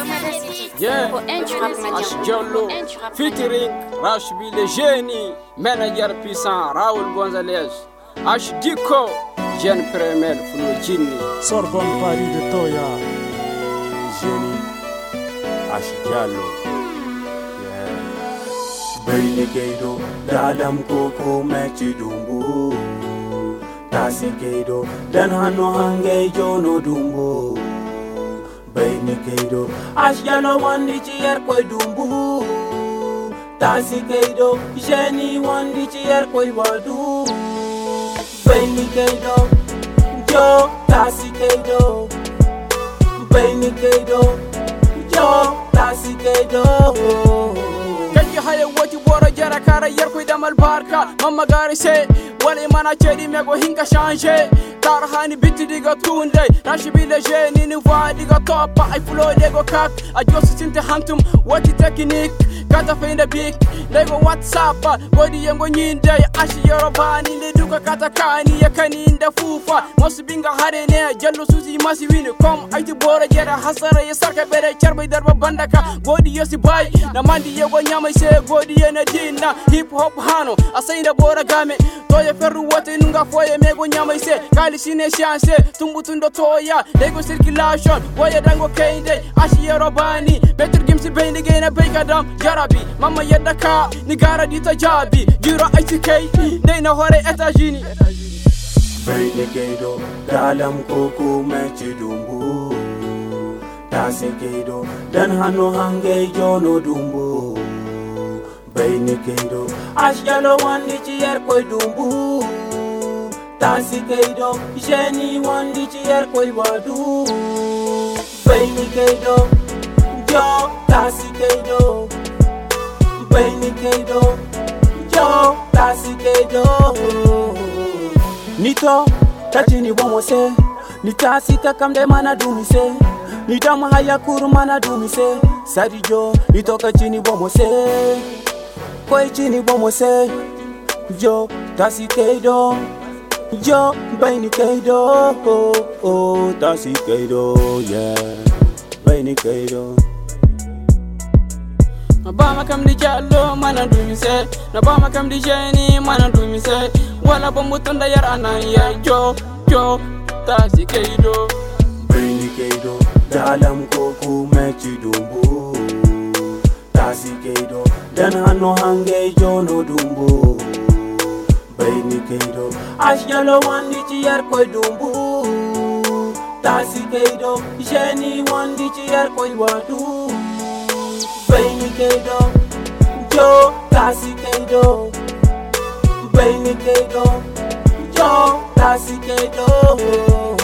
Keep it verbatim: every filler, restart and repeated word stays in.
Yeah, Asjolo, featuring Rashbi le génie, manager puissant Raoul Gonzalez, H Diko, jeune premier Flojini, Sorbonne Paris de Toya, génie, Asjalo. Baby Gado, Dadam Koko Mechi Dumbo, Tasi Gado, Dan Hano Hange Jono Dumbo. Baby Gado, Asjalo one Dichier Koi Dumbo, Tasi Gado, Jenny one Dichier Koi Wadu. Baby Gado, Joe, Tasi Gado, Baby Gado, Joe, Tasi Gado. Haya wati bora jara kara yar koy damal barka mamma gari se wala mana chedi mego hinga changer kar hani bitti diga tunde Rashbi le génie ni va diga top ay flow lego kak a just sinte hantum wati technique kata feinda big lego whatsapp body yengo nyinde ashi yorobani le duka kata kani yakani inda fufa mosu binga hare ne jallo suzi masi wini kom ayti bora jara hasara ya sarka bere charbay darba bandaka body yosi bay na mandi yego nyama se godi yena dina hip hop hano asainda bora game toye ferru wote nunga foye mego nyama ise kali sine chance tumbutundo toya lego circulation boye dango keinde ashi yorobani better games bende gena bekadam jarabi mama yedaka ni gara dita jabi jiro I T K deina hore etajini Baby Gado, Dalam Koko Mechi Dumbo, Tasi Gado, Dan Hano Hange Jono Dumbo. Baby Gado, Asjalo one Dichier Koi Dumbo, Tasi Gado, Jenny one Dichier Koi Wadu. Baby Gado, Joe, Tasi Gado, Baby Gado, Joe, Tasi Gado. Nito, tachini bomo se, nitasi kakamde mana dumi se, nitama haya kuru mana dumi se, sadi jo, nitoka chini bomo se, koi chini bomo se, jo, tasi keido, jo, baini keido, oh, oh, tasi keido, yeah, baini keido. Nabama kam di jallo mana dumi se, nabama kam di génie mana dumi se, wala bamutunda yar anaya jo jo Tasi Gado. Baby Gado, Dalam Koko Mechi Dumbo, Tasi Gado, Dan Hano Hange Jono Dumbo. Baby Gado, Asjalo one Dichier Koi Dumbo, Tasi Gado, Jenny one Dichier Koi Wadu. Baby Gado, Joe, Tasi Gado, Baby Gado, Joe, Tasi Gado.